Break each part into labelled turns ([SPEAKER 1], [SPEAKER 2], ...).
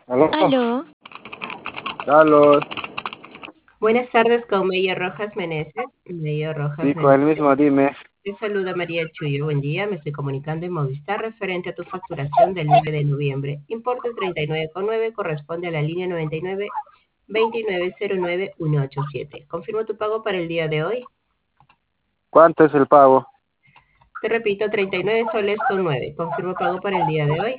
[SPEAKER 1] ¿Aló?
[SPEAKER 2] Aló,
[SPEAKER 1] Carlos,
[SPEAKER 3] Buenas tardes con Meyer Rojas Meneses.
[SPEAKER 1] sí, con el mismo, dime.
[SPEAKER 3] Te saluda María Chuyo. Buen día. Me estoy comunicando en Movistar referente a tu facturación del 9 de noviembre. Importe 39,9 corresponde a la línea 99-2909-187. Confirmo tu pago para el día de hoy.
[SPEAKER 1] ¿Cuánto es el pago?
[SPEAKER 3] Te repito, 39 soles con 9. Confirmo pago para el día de hoy.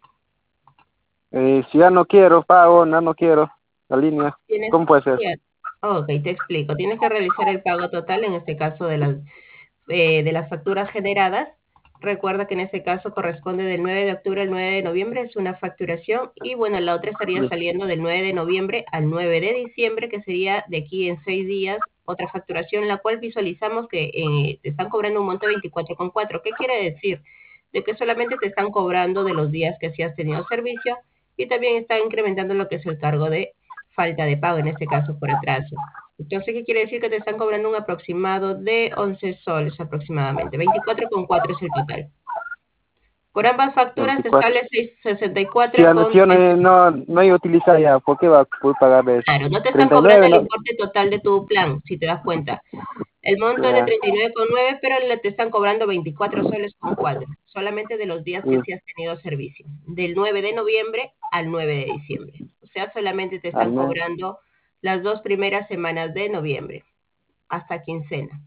[SPEAKER 1] Si ya no quiero pago, no quiero la línea.
[SPEAKER 3] Tienes,
[SPEAKER 1] ¿Cómo puede ser?
[SPEAKER 3] ya. Ok, te explico. Tienes que realizar el pago total, en este caso de las facturas generadas. Recuerda que en este caso corresponde del 9 de octubre al 9 de noviembre, es una facturación, y bueno, la otra estaría
[SPEAKER 1] Sí.
[SPEAKER 3] saliendo del 9 de noviembre al 9 de diciembre, que sería de aquí en 6 días, otra facturación, la cual visualizamos que te están cobrando un monto de 24,4. ¿Qué quiere decir? De que solamente te están cobrando de los días que sí has tenido servicio, y también está incrementando lo que es el cargo de falta de pago, en este caso por atraso. Entonces, ¿qué quiere decir? Que te están cobrando un aproximado de 11 soles aproximadamente. 24,4 es el total. Por ambas facturas te
[SPEAKER 1] 24.
[SPEAKER 3] sale
[SPEAKER 1] Si
[SPEAKER 3] 64
[SPEAKER 1] ya no,
[SPEAKER 3] con
[SPEAKER 1] si yo no,
[SPEAKER 3] 13.
[SPEAKER 1] no iba a utilizar ya, ¿por qué va a pagar de eso?
[SPEAKER 3] Claro, no te están cobrando
[SPEAKER 1] 39,
[SPEAKER 3] el
[SPEAKER 1] ¿no?
[SPEAKER 3] importe total de tu plan, si te das cuenta. El monto es de
[SPEAKER 1] Ya,
[SPEAKER 3] 39,9, pero te están cobrando 24 soles con 4, solamente de los días que
[SPEAKER 1] sí,
[SPEAKER 3] sí has tenido servicio, del 9 de noviembre al 9 de diciembre. O sea, solamente te
[SPEAKER 1] al
[SPEAKER 3] están
[SPEAKER 1] mes.
[SPEAKER 3] cobrando las 2 primeras semanas de noviembre, hasta quincena.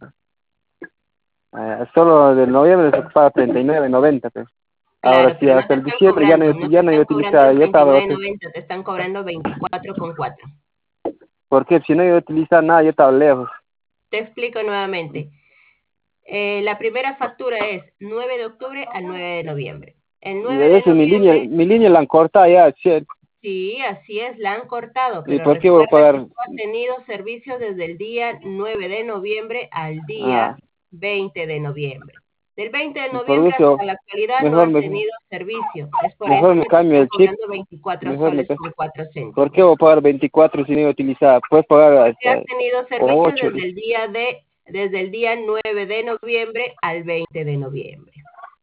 [SPEAKER 1] Solo del noviembre se paga 39.90, pues. Ahora
[SPEAKER 3] Claro,
[SPEAKER 1] sí,
[SPEAKER 3] pero no
[SPEAKER 1] hasta
[SPEAKER 3] te
[SPEAKER 1] el
[SPEAKER 3] están
[SPEAKER 1] diciembre
[SPEAKER 3] cobrando, no te
[SPEAKER 1] ya no iba a
[SPEAKER 3] están cobrando
[SPEAKER 1] utilizar,
[SPEAKER 3] el
[SPEAKER 1] ya estaba.
[SPEAKER 3] 39,90, te están cobrando 24,4.
[SPEAKER 1] Porque si no iba a utilizar nada, yo estaba lejos.
[SPEAKER 3] Te explico nuevamente. La primera factura es 9 de octubre al 9 de noviembre. El
[SPEAKER 1] Y
[SPEAKER 3] 9
[SPEAKER 1] de
[SPEAKER 3] de
[SPEAKER 1] eso
[SPEAKER 3] noviembre,
[SPEAKER 1] mi línea la han cortado ya, che.
[SPEAKER 3] sí, así es, la han cortado,
[SPEAKER 1] ¿Y
[SPEAKER 3] pero
[SPEAKER 1] por qué voy a
[SPEAKER 3] recuerda que
[SPEAKER 1] pagar?
[SPEAKER 3] tú has tenido servicio desde el día 9 de noviembre al
[SPEAKER 1] Ah,
[SPEAKER 3] día 20 de noviembre. Del 20 de
[SPEAKER 1] y por
[SPEAKER 3] noviembre
[SPEAKER 1] eso,
[SPEAKER 3] hasta la actualidad no
[SPEAKER 1] mejor
[SPEAKER 3] has
[SPEAKER 1] me,
[SPEAKER 3] tenido servicio. Es por
[SPEAKER 1] mejor
[SPEAKER 3] eso
[SPEAKER 1] me
[SPEAKER 3] que te
[SPEAKER 1] cambio
[SPEAKER 3] están
[SPEAKER 1] el chip.
[SPEAKER 3] cobrando 24
[SPEAKER 1] Mejor me
[SPEAKER 3] soles
[SPEAKER 1] ca-
[SPEAKER 3] con 4
[SPEAKER 1] ¿Por qué
[SPEAKER 3] céntimos.
[SPEAKER 1] voy a pagar 24 si no iba a utilizar? Puedes pagar
[SPEAKER 3] Porque has
[SPEAKER 1] hasta
[SPEAKER 3] tenido
[SPEAKER 1] con
[SPEAKER 3] servicio
[SPEAKER 1] 8.
[SPEAKER 3] desde el día 9 de noviembre al 20 de noviembre.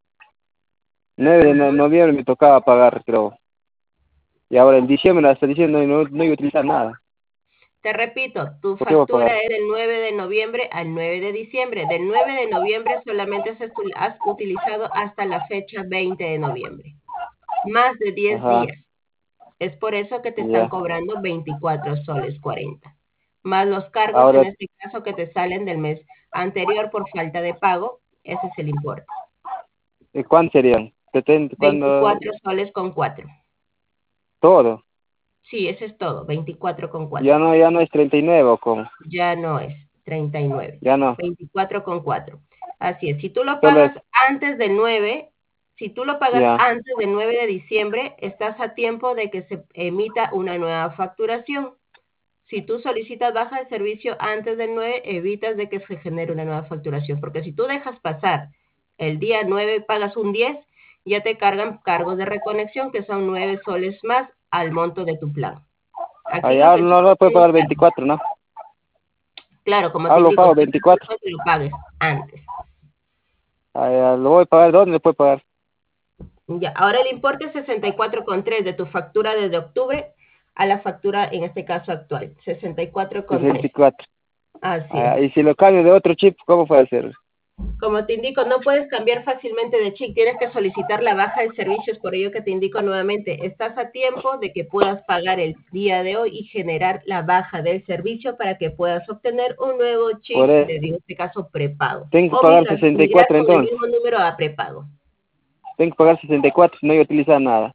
[SPEAKER 1] 9 de
[SPEAKER 3] Ujú.
[SPEAKER 1] noviembre me tocaba pagar, creo. Y ahora en diciembre, hasta diciembre no iba a utilizar nada.
[SPEAKER 3] Te repito, tu
[SPEAKER 1] ¿Por qué voy a
[SPEAKER 3] factura
[SPEAKER 1] pagar?
[SPEAKER 3] es del 9 de noviembre al 9 de diciembre. Del 9 de noviembre solamente has utilizado hasta la fecha 20 de noviembre. Más de 10
[SPEAKER 1] Ajá,
[SPEAKER 3] días. Es por eso que te están
[SPEAKER 1] ya.
[SPEAKER 3] cobrando 24 soles 40. Más los cargos, en
[SPEAKER 1] Ahora,
[SPEAKER 3] este caso, que te salen del mes anterior por falta de pago. Ese es el importe.
[SPEAKER 1] ¿cuántos serían? 70, cuando
[SPEAKER 3] 24 soles con 4.
[SPEAKER 1] todo.
[SPEAKER 3] Sí, ese es todo, 24,4.
[SPEAKER 1] Ya no es 39 o como.
[SPEAKER 3] Ya no es 39,
[SPEAKER 1] Ya no.
[SPEAKER 3] 24,4. Así es, si tú lo
[SPEAKER 1] Solo es,
[SPEAKER 3] pagas antes del 9, si tú lo pagas
[SPEAKER 1] ya.
[SPEAKER 3] antes del 9 de diciembre, estás a tiempo de que se emita una nueva facturación. Si tú solicitas baja de servicio antes del 9, evitas de que se genere una nueva facturación, porque si tú dejas pasar el día 9 y pagas un 10, ya te cargan cargos de reconexión que son 9 soles más al monto de tu plan. Aquí lo
[SPEAKER 1] Allá
[SPEAKER 3] que sí
[SPEAKER 1] no puede
[SPEAKER 3] son los
[SPEAKER 1] pagar
[SPEAKER 3] cargos.
[SPEAKER 1] 24, ¿no?
[SPEAKER 3] Claro, como te
[SPEAKER 1] Ah, lo
[SPEAKER 3] indico,
[SPEAKER 1] pago
[SPEAKER 3] siempre y
[SPEAKER 1] 24.
[SPEAKER 3] cuando te lo pagues antes.
[SPEAKER 1] Allá, lo voy a pagar, ¿dónde lo puedo pagar?
[SPEAKER 3] Ya, ahora el importe es 64,3 de tu factura desde octubre a la factura, en este caso actual, 64,3.
[SPEAKER 1] 64.
[SPEAKER 3] Así
[SPEAKER 1] Ah,
[SPEAKER 3] es.
[SPEAKER 1] y si lo cambio de otro chip, ¿cómo puede ser?
[SPEAKER 3] Como te indico, no puedes cambiar fácilmente de chip, tienes que solicitar la baja de servicios, por ello que te indico nuevamente, estás a tiempo de que puedas pagar el día de hoy y generar la baja del servicio para que puedas obtener un nuevo
[SPEAKER 1] Por
[SPEAKER 3] chip,
[SPEAKER 1] eso,
[SPEAKER 3] en este caso prepago,
[SPEAKER 1] tengo que
[SPEAKER 3] o
[SPEAKER 1] pagar
[SPEAKER 3] migrar
[SPEAKER 1] 64
[SPEAKER 3] con el
[SPEAKER 1] entonces.
[SPEAKER 3] mismo número a prepago.
[SPEAKER 1] Tengo que pagar 64 si no iba a utilizar nada.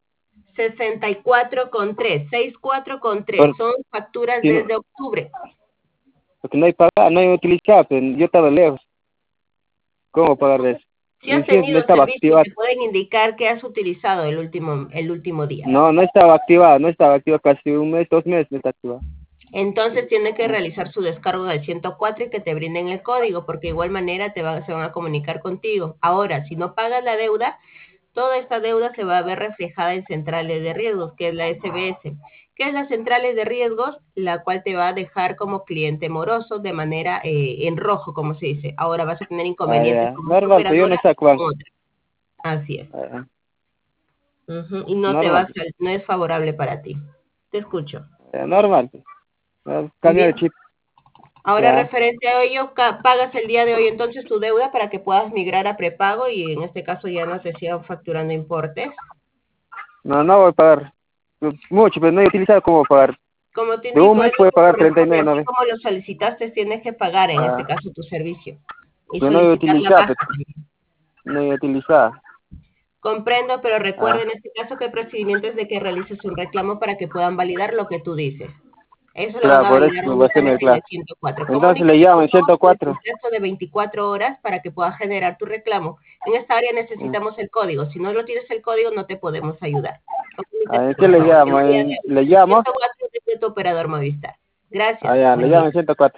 [SPEAKER 3] 64,3, 64,3,
[SPEAKER 1] Por-
[SPEAKER 3] son facturas
[SPEAKER 1] si no,
[SPEAKER 3] desde octubre.
[SPEAKER 1] porque no hay pagar, no iba a utilizar, pues, yo estaba lejos. ¿Cómo pagar de eso?
[SPEAKER 3] Si
[SPEAKER 1] Y
[SPEAKER 3] has
[SPEAKER 1] encima no
[SPEAKER 3] tenido
[SPEAKER 1] estaba
[SPEAKER 3] servicio,
[SPEAKER 1] activado.
[SPEAKER 3] te pueden indicar que has utilizado el último día.
[SPEAKER 1] No, no estaba activado casi un mes, 2 meses no está activado.
[SPEAKER 3] Entonces tiene que realizar su descargo del 104 y que te brinden el código, porque de igual manera se van a comunicar contigo. Ahora, si no pagas la deuda, toda esta deuda se va a ver reflejada en centrales de riesgos, que es la SBS. ¿Qué es las centrales de riesgos? La cual te va a dejar como cliente moroso de manera en rojo, como se dice. Ahora vas a tener
[SPEAKER 1] Ah,
[SPEAKER 3] inconvenientes
[SPEAKER 1] ya.
[SPEAKER 3] con una
[SPEAKER 1] Normal, pero yo
[SPEAKER 3] operadora
[SPEAKER 1] no
[SPEAKER 3] y
[SPEAKER 1] saco
[SPEAKER 3] con
[SPEAKER 1] banco.
[SPEAKER 3] otra. Así es.
[SPEAKER 1] Ah,
[SPEAKER 3] Ujú, y no te
[SPEAKER 1] Normal,
[SPEAKER 3] vas, no es favorable para ti. Te escucho.
[SPEAKER 1] normal. Cambia de
[SPEAKER 3] Bien.
[SPEAKER 1] chip.
[SPEAKER 3] Ahora,
[SPEAKER 1] Ya.
[SPEAKER 3] referente a ello, pagas el día de hoy entonces tu deuda para que puedas migrar a prepago y en este caso ya no te sigan facturando importes.
[SPEAKER 1] No, no voy a pagar mucho, pero no he utilizado cómo pagar.
[SPEAKER 3] Como te
[SPEAKER 1] De un
[SPEAKER 3] indico, es
[SPEAKER 1] mes
[SPEAKER 3] lo
[SPEAKER 1] puede
[SPEAKER 3] que
[SPEAKER 1] pagar
[SPEAKER 3] corresponde,
[SPEAKER 1] 39,
[SPEAKER 3] así
[SPEAKER 1] ¿no ve?
[SPEAKER 3] como lo solicitaste, tienes que pagar en este
[SPEAKER 1] Ah,
[SPEAKER 3] caso tu servicio y
[SPEAKER 1] pero no he
[SPEAKER 3] solicitar la
[SPEAKER 1] utilizado,
[SPEAKER 3] baja
[SPEAKER 1] pero
[SPEAKER 3] también.
[SPEAKER 1] no he utilizado.
[SPEAKER 3] Comprendo, pero recuerda
[SPEAKER 1] Ah,
[SPEAKER 3] en este caso que el procedimiento es de que realices un reclamo para que puedan validar lo que tú dices. Eso lo van
[SPEAKER 1] claro,
[SPEAKER 3] a
[SPEAKER 1] por eso
[SPEAKER 3] validar
[SPEAKER 1] voy a hacerme
[SPEAKER 3] únicamente en
[SPEAKER 1] claro.
[SPEAKER 3] el 104.
[SPEAKER 1] Entonces le
[SPEAKER 3] Comunícate,
[SPEAKER 1] llamo
[SPEAKER 3] por
[SPEAKER 1] en
[SPEAKER 3] favor, con el
[SPEAKER 1] 104.
[SPEAKER 3] proceso de 24 horas para que puedas generar tu reclamo. En esta área necesitamos el código. Si no lo tienes el código, no te podemos ayudar. Comunícate,
[SPEAKER 1] ¿En
[SPEAKER 3] por
[SPEAKER 1] qué le
[SPEAKER 3] favor, el
[SPEAKER 1] llamo?
[SPEAKER 3] día de hoy.
[SPEAKER 1] ¿Le
[SPEAKER 3] El
[SPEAKER 1] llamo?
[SPEAKER 3] 104 es de tu operador Movistar.
[SPEAKER 1] Ah,
[SPEAKER 3] Gracias.
[SPEAKER 1] ya, le
[SPEAKER 3] Buen
[SPEAKER 1] llamo en
[SPEAKER 3] día.
[SPEAKER 1] 104.